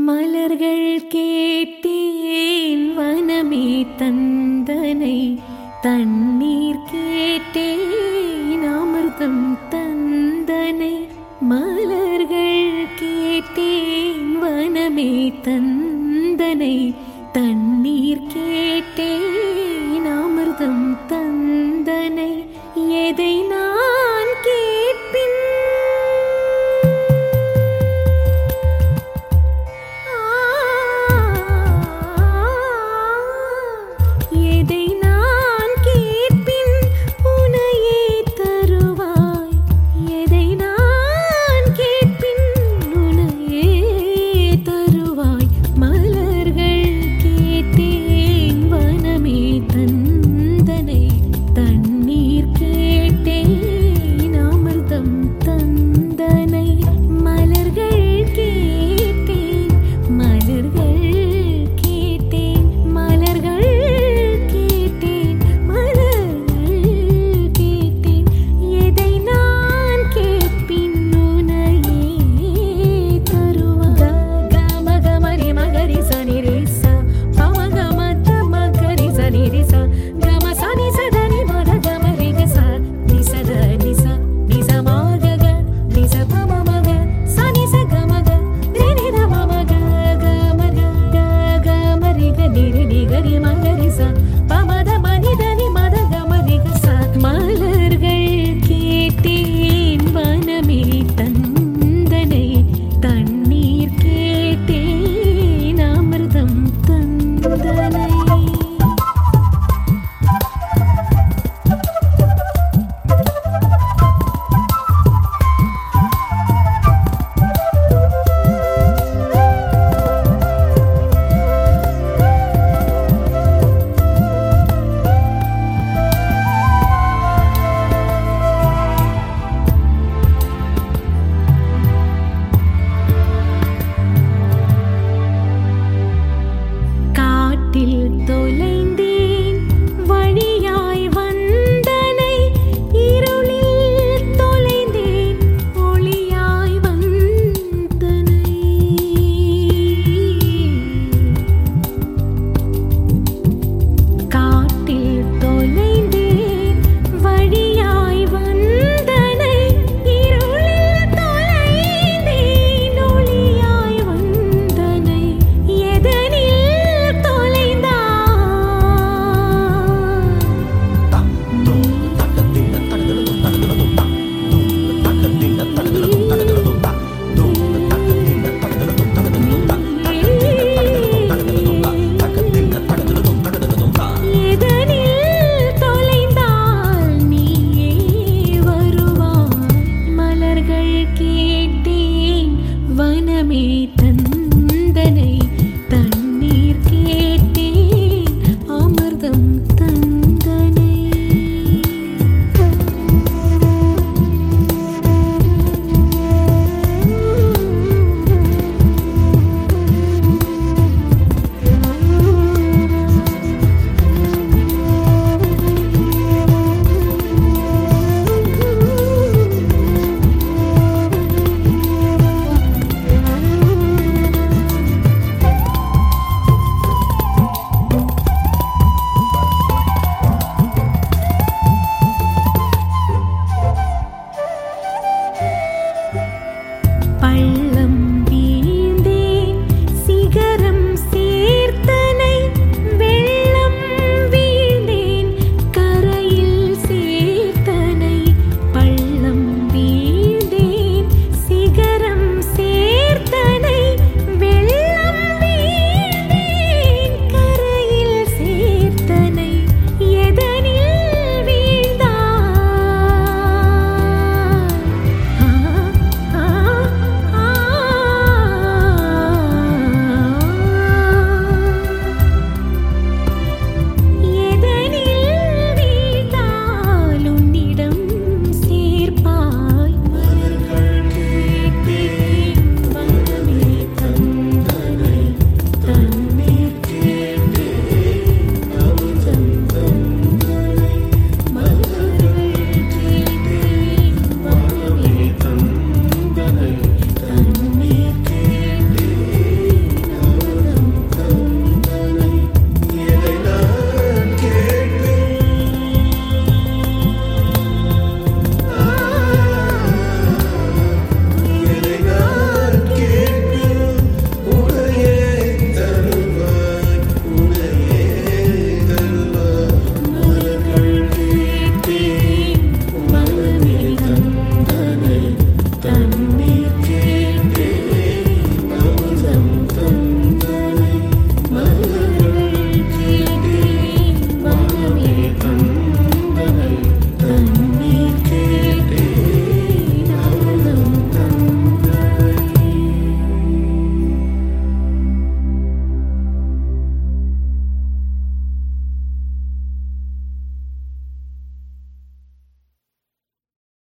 மலர்கள் கேட்டேன் வனமே தந்தனை, தண்ணீர் கேட்டேன் அமிர்தம் தந்தனை. மலர்கள் கேட்டேன் வனமே தந்தனை, தண்ணீர் கேட்டேன் அமிர்தம் தந்தனை. எதை நான் கேட்பின் எதை நான் கேட்பின் உனையே தருவாய். எதை நான் கேட்பின் உனையே தருவாய். மலர்கள் கேட்டேன் வனமே தந்தனை, தண்ணீர் கேட்டேன் அமிர்தம் தந்தனை. மலர்கள் கேட்டேன், மலர்கள் கேட்டேன், மலர்கள் கேட்டேன், மலர்கள் கேட்டேன். எதை நான் கேட்பின் உனையே தருவாய். கமகமரி மகரி சனி ரேச பமகமத மகரி சனி ரேச கம சனி சதனி மத கமரி கச நிசத நிச நிச மகக நிச பமமக சனி ச கமக நினி த மமக கமக கமரி க நிரி நிகரி மகரி ச பமத மனிதனி மத கமரி கச. மலர்கள் கேட்டேன் வனமே தந்தனை, தண்ணீர் கேட்டேன் அமிர்தம் தந்தனை. காட்டில் தொலைந்தேன் வழியாய் வந்தனை, இருளில் தொலைந்தேன் ஒளியாய் வந்தனை. காட்டில் தொலைந்தேன் வழியாய் வந்தனை, இருளில் தொலைந்தேன் ஒளியாய் வந்தனை. எதனில் தொலைந்தாய் எதனில் தொலைந்தால் நீயே வருவாய். மலர்கள் கேட்டேன் வனமே தந்தனை, தண்ணீர் கேட்டேன் அமிர்தம் தந்தனை. கண்ணே